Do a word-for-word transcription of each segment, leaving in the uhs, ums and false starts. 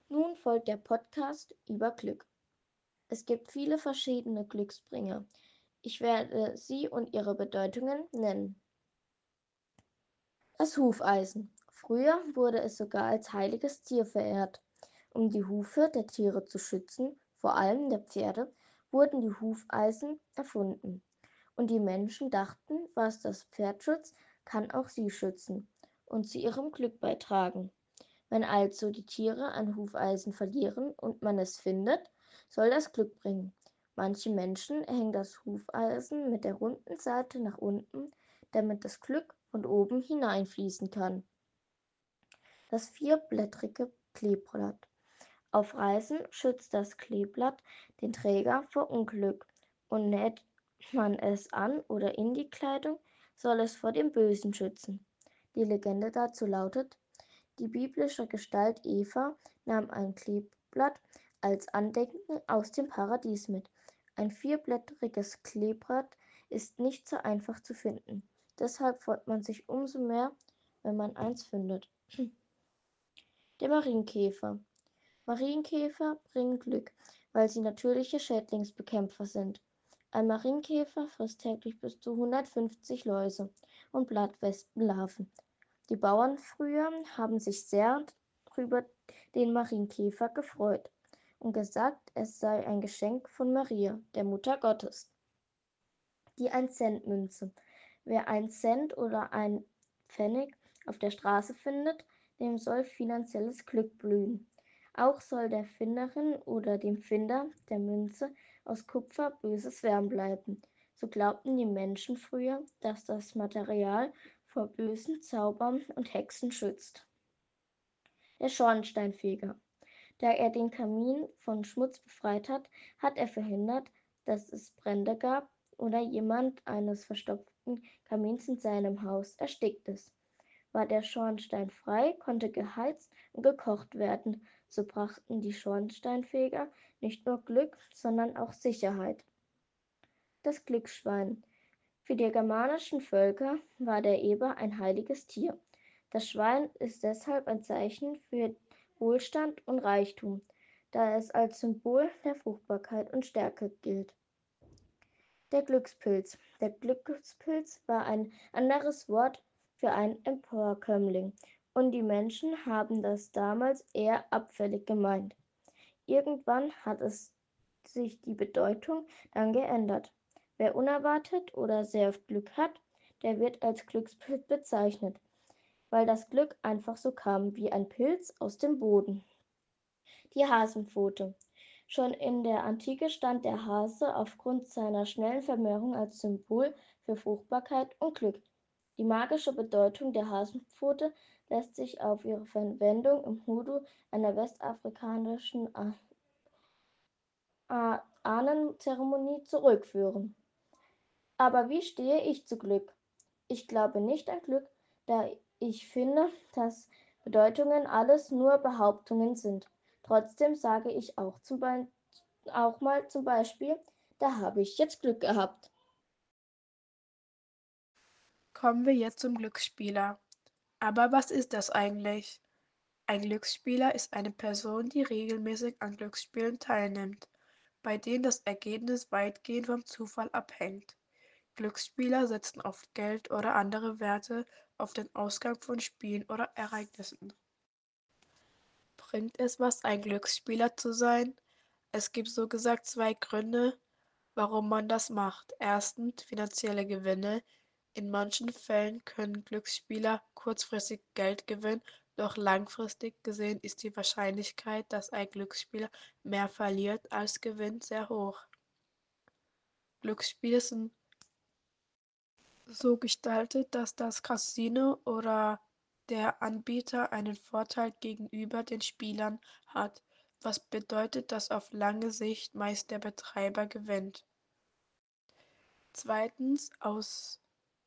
Nun folgt der Podcast über Glück. Es gibt viele verschiedene Glücksbringer. Ich werde sie und ihre Bedeutungen nennen. Das Hufeisen. Früher wurde es sogar als heiliges Tier verehrt. Um die Hufe der Tiere zu schützen, vor allem der Pferde, wurden die Hufeisen erfunden. Und die Menschen dachten, was das Pferd schützt, kann auch sie schützen und zu ihrem Glück beitragen. Wenn also die Tiere ein Hufeisen verlieren und man es findet, soll das Glück bringen. Manche Menschen hängen das Hufeisen mit der runden Seite nach unten, damit das Glück von oben hineinfließen kann. Das vierblättrige Kleeblatt. Auf Reisen schützt das Kleeblatt den Träger vor Unglück, und näht man es an oder in die Kleidung, soll es vor dem Bösen schützen. Die Legende dazu lautet: Die biblische Gestalt Eva nahm ein Kleeblatt als Andenken aus dem Paradies mit. Ein vierblättriges Kleeblatt ist nicht so einfach zu finden. Deshalb freut man sich umso mehr, wenn man eins findet. Der Marienkäfer. Marienkäfer bringen Glück, weil sie natürliche Schädlingsbekämpfer sind. Ein Marienkäfer frisst täglich bis zu hundertfünfzig Läuse und Blattwespenlarven. Die Bauern früher haben sich sehr über den Marienkäfer gefreut und gesagt, es sei ein Geschenk von Maria, der Mutter Gottes. Die Ein-Cent-Münze. Wer ein Cent oder ein Pfennig auf der Straße findet, dem soll finanzielles Glück blühen. Auch soll der Finderin oder dem Finder der Münze aus Kupfer böses fernbleiben. So glaubten die Menschen früher, dass das Material vor bösen Zaubern und Hexen schützt. Der Schornsteinfeger. Da er den Kamin von Schmutz befreit hat, hat er verhindert, dass es Brände gab oder jemand eines verstopften Kamins in seinem Haus erstickt ist. War der Schornstein frei, konnte geheizt und gekocht werden. So brachten die Schornsteinfeger nicht nur Glück, sondern auch Sicherheit. Das Glücksschwein. Für die germanischen Völker war der Eber ein heiliges Tier. Das Schwein ist deshalb ein Zeichen für Wohlstand und Reichtum, da es als Symbol der Fruchtbarkeit und Stärke gilt. Der Glückspilz. Der Glückspilz war ein anderes Wort für einen Emporkömmling, und die Menschen haben das damals eher abfällig gemeint. Irgendwann hat es sich die Bedeutung dann geändert. Wer unerwartet oder sehr oft Glück hat, der wird als Glückspilz bezeichnet, weil das Glück einfach so kam wie ein Pilz aus dem Boden. Die Hasenpfote. Schon in der Antike stand der Hase aufgrund seiner schnellen Vermehrung als Symbol für Fruchtbarkeit und Glück. Die magische Bedeutung der Hasenpfote lässt sich auf ihre Verwendung im Hoodoo, einer westafrikanischen Ahnenzeremonie, zurückführen. Aber wie stehe ich zu Glück? Ich glaube nicht an Glück, da ich finde, dass Bedeutungen alles nur Behauptungen sind. Trotzdem sage ich auch, zum Be- auch mal zum Beispiel, da habe ich jetzt Glück gehabt. Kommen wir jetzt zum Glücksspieler. Aber was ist das eigentlich? Ein Glücksspieler ist eine Person, die regelmäßig an Glücksspielen teilnimmt, bei denen das Ergebnis weitgehend vom Zufall abhängt. Glücksspieler setzen oft Geld oder andere Werte auf den Ausgang von Spielen oder Ereignissen. Bringt es was, ein Glücksspieler zu sein? Es gibt so gesagt zwei Gründe, warum man das macht. Erstens finanzielle Gewinne. In manchen Fällen können Glücksspieler kurzfristig Geld gewinnen, doch langfristig gesehen ist die Wahrscheinlichkeit, dass ein Glücksspieler mehr verliert als gewinnt, sehr hoch. Glücksspiele sind so gestaltet, dass das Casino oder der Anbieter einen Vorteil gegenüber den Spielern hat, was bedeutet, dass auf lange Sicht meist der Betreiber gewinnt. Zweitens aus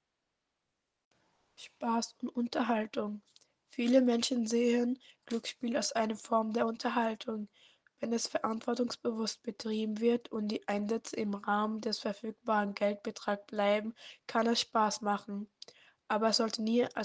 Spaß und Unterhaltung. Viele Menschen sehen Glücksspiel als eine Form der Unterhaltung. Wenn es verantwortungsbewusst betrieben wird und die Einsätze im Rahmen des verfügbaren Geldbetrags bleiben, kann es Spaß machen. Aber es sollte nie als eine Methode angesehen werden, um schnell reich zu werden.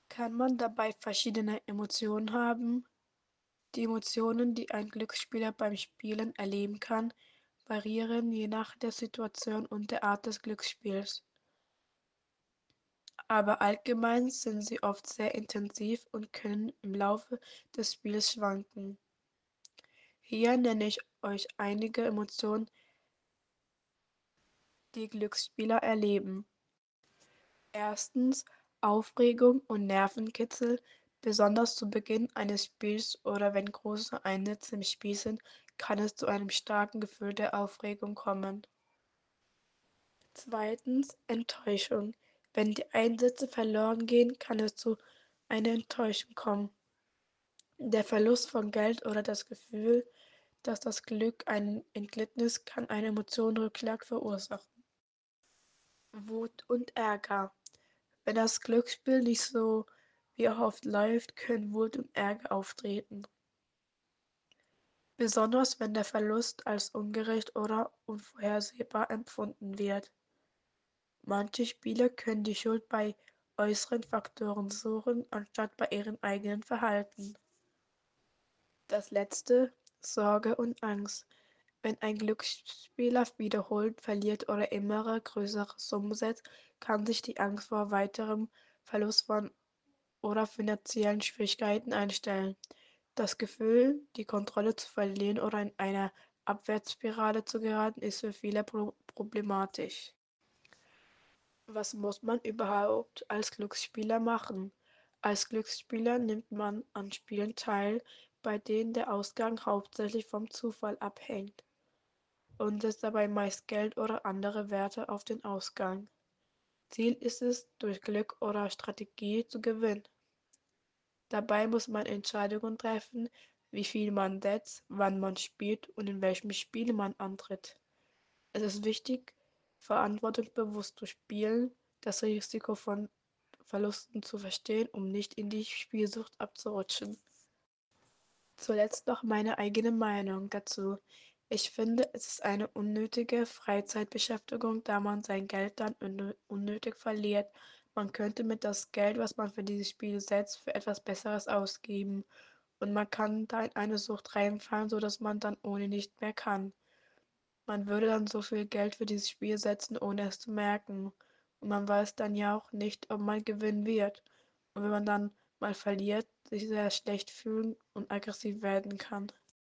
Kann man dabei verschiedene Emotionen haben? Die Emotionen, die ein Glücksspieler beim Spielen erleben kann, variieren je nach der Situation und der Art des Glücksspiels. Aber allgemein sind sie oft sehr intensiv und können im Laufe des Spiels schwanken. Hier nenne ich euch einige Emotionen, die Glücksspieler erleben. Erstens Aufregung und Nervenkitzel. Besonders zu Beginn eines Spiels oder wenn große Einsätze im Spiel sind, kann es zu einem starken Gefühl der Aufregung kommen. Zweitens Enttäuschung. Wenn die Einsätze verloren gehen, kann es zu einer Enttäuschung kommen. Der Verlust von Geld oder das Gefühl, dass das Glück einem entglitten ist, kann eine Emotionenrückschlag verursachen. Wut und Ärger. Wenn das Glücksspiel nicht so wie erhofft läuft, können Wut und Ärger auftreten. Besonders wenn der Verlust als ungerecht oder unvorhersehbar empfunden wird. Manche Spieler können die Schuld bei äußeren Faktoren suchen, anstatt bei ihrem eigenen Verhalten. Das letzte, Sorge und Angst. Wenn ein Glücksspieler wiederholt verliert oder immer größere Summen setzt, kann sich die Angst vor weiterem Verlust von oder finanziellen Schwierigkeiten einstellen. Das Gefühl, die Kontrolle zu verlieren oder in eine Abwärtsspirale zu geraten, ist für viele pro problematisch. Was muss man überhaupt als Glücksspieler machen? Als Glücksspieler nimmt man an Spielen teil, bei denen der Ausgang hauptsächlich vom Zufall abhängt und setzt dabei meist Geld oder andere Werte auf den Ausgang. Ziel ist es, durch Glück oder Strategie zu gewinnen. Dabei muss man Entscheidungen treffen, wie viel man setzt, wann man spielt und in welchem Spiel man antritt. Es ist wichtig, verantwortungsbewusst zu spielen, das Risiko von Verlusten zu verstehen, um nicht in die Spielsucht abzurutschen. Zuletzt noch meine eigene Meinung dazu. Ich finde, es ist eine unnötige Freizeitbeschäftigung, da man sein Geld dann unnötig verliert. Man könnte mit das Geld, was man für dieses Spiel setzt, für etwas Besseres ausgeben. Und man kann da in eine Sucht reinfallen, sodass man dann ohne nicht mehr kann. Man würde dann so viel Geld für dieses Spiel setzen, ohne es zu merken. Und man weiß dann ja auch nicht, ob man gewinnen wird. Und wenn man dann mal verliert, sich sehr schlecht fühlen und aggressiv werden kann.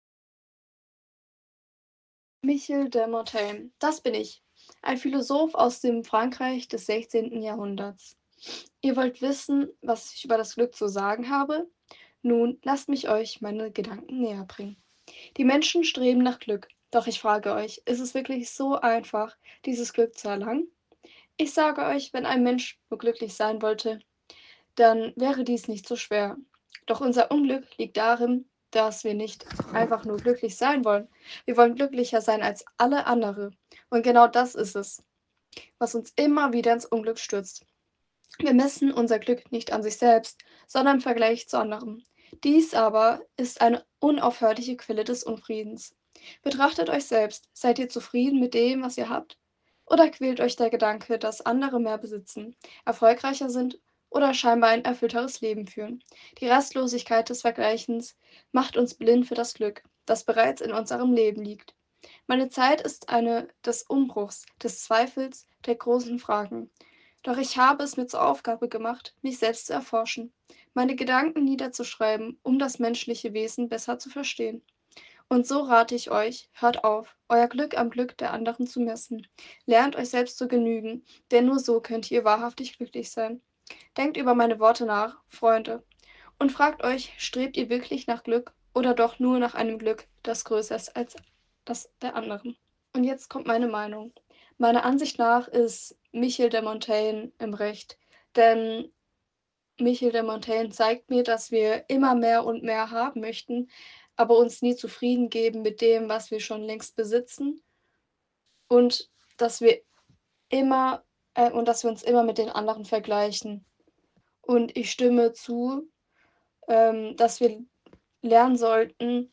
Michel de Montaigne, das bin ich, ein Philosoph aus dem Frankreich des sechzehnten. Jahrhunderts. Ihr wollt wissen, was ich über das Glück zu sagen habe? Nun, lasst mich euch meine Gedanken näher bringen. Die Menschen streben nach Glück, doch ich frage euch, ist es wirklich so einfach, dieses Glück zu erlangen? Ich sage euch, wenn ein Mensch nur glücklich sein wollte, dann wäre dies nicht so schwer. Doch unser Unglück liegt darin, dass wir nicht einfach nur glücklich sein wollen. Wir wollen glücklicher sein als alle andere. Und genau das ist es, was uns immer wieder ins Unglück stürzt. Wir messen unser Glück nicht an sich selbst, sondern im Vergleich zu anderen. Dies aber ist eine unaufhörliche Quelle des Unfriedens. Betrachtet euch selbst. Seid ihr zufrieden mit dem, was ihr habt? Oder quält euch der Gedanke, dass andere mehr besitzen, erfolgreicher sind oder scheinbar ein erfüllteres Leben führen? Die Rastlosigkeit des Vergleichens macht uns blind für das Glück, das bereits in unserem Leben liegt. Meine Zeit ist eine des Umbruchs, des Zweifels, der großen Fragen. Doch ich habe es mir zur Aufgabe gemacht, mich selbst zu erforschen, meine Gedanken niederzuschreiben, um das menschliche Wesen besser zu verstehen. Und so rate ich euch, hört auf, euer Glück am Glück der anderen zu messen. Lernt euch selbst zu genügen, denn nur so könnt ihr wahrhaftig glücklich sein. Denkt über meine Worte nach, Freunde, und fragt euch, strebt ihr wirklich nach Glück oder doch nur nach einem Glück, das größer ist als das der anderen? Und jetzt kommt meine Meinung. Meiner Ansicht nach ist Michel de Montaigne im Recht, denn Michel de Montaigne zeigt mir, dass wir immer mehr und mehr haben möchten, aber uns nie zufrieden geben mit dem, was wir schon längst besitzen und dass wir immer äh, und dass wir uns immer mit den anderen vergleichen. Und ich stimme zu, ähm, dass wir lernen sollten,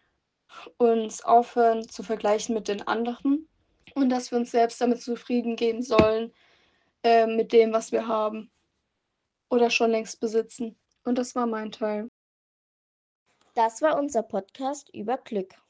uns aufhören zu vergleichen mit den anderen und dass wir uns selbst damit zufrieden geben sollen, äh, mit dem, was wir haben. oder schon längst besitzen. Und das war mein Teil. Das war unser Podcast über Glück.